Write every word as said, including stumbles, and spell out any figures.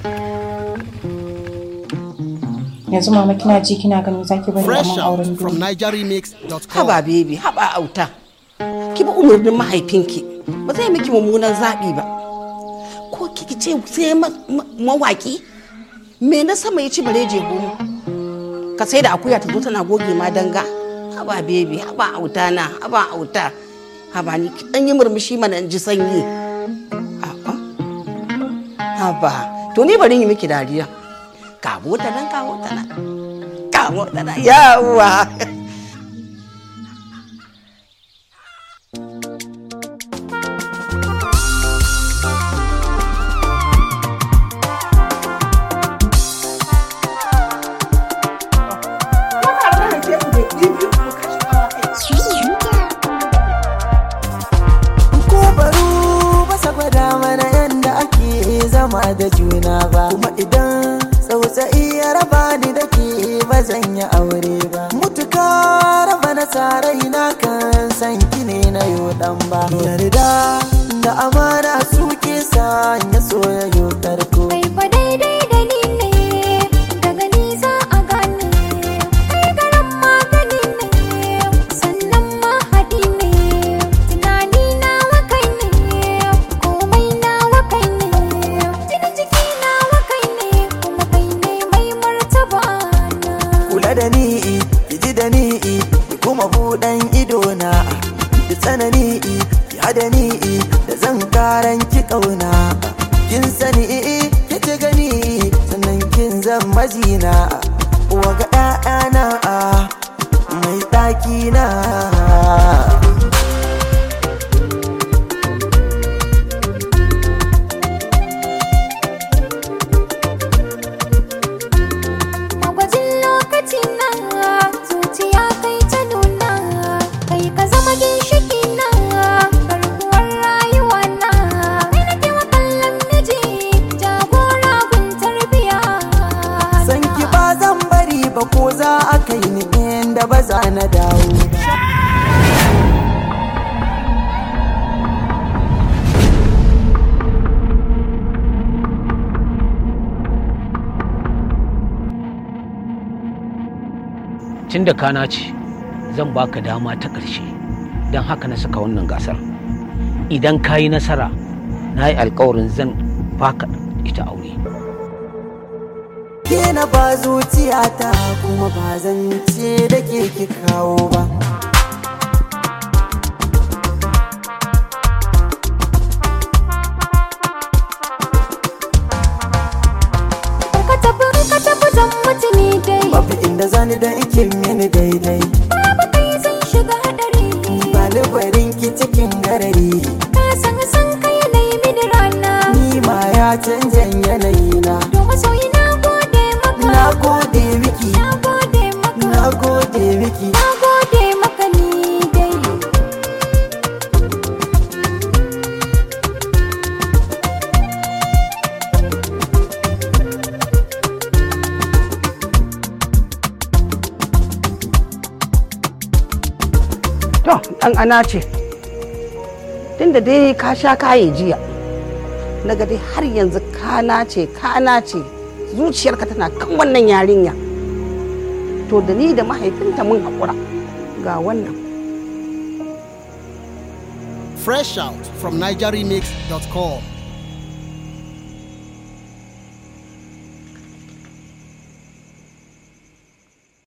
Yanzu mama kina ji kina ganin zaki bari amma auren from niger remix dot com. Haba baby, haba auta. Ki bi umarnin mahaifinki. Ba zai miki mummunan zabi ba. Ko kiki ce sai mawaki? Me na sama ya ci bare je gomo? Ka sai da akuya ta zo tana goge ma danga. Haba baby, haba auta na, haba auta. Haba ni dan yi murmushi mana in ji sanyi. A'a. Haba, to ni bari yi miki dariya. Kawo ta nan, kawo ta nan. Kawo ta nan. Yawa. Da juna ba kuma idan tsautsayi ya raba ni da ke ba zan yi aure ba mutuka raba na tsarai na kan san ki ne na yo dan ba yarda da amana suke sa ya soyayyo tarko kai fa daidai da ni ne daga ni za a gane kai garan magani ne sannan mahadi ne tunani na wakai ne komai na wakai ne da ni ki ji da ni kuma buɗan ido na da tsanani ki hada ni da zan karan ki kauna kin sani ki ci gani sannan kin zan mazina waga ɗa'ana mai ɗaki na zuciya kai ta nuna kai ka zama ginshiki na garkuwar rayuwa na kai nake wa kallon miji jagora gun tarbiya san ki ba zan bari ba ko za a kai ni inda ba za na dawo tun da kana ce zan baka dama ta ƙarshe don haka na saka wannan gasar idan ka yi nasara na yi alkawarin zan baka ita aure ke na ba zuciyata kuma ba zan ce da ke ki kawo ba ka tafi ka tafi zan mutu ni dai babu inda zani da ike mini daidai babu kai zan shiga hadari ba libarin ki cikin garari ka san san kai na yi mini rana ni ma ya canjan yanayi na domin sauyi na gode maka na gode miki na gode maka na gode miki na gode maka ni dai To, ɗan ana ce, tunda dai ka sha kaye jiya, naga dai har yanzu kana ce, kana ce, zuciyarka tana kan wannan yarinya. To, da ni da mahaifinta mun haƙura ga wannan. Fresh out from niger remix dot com.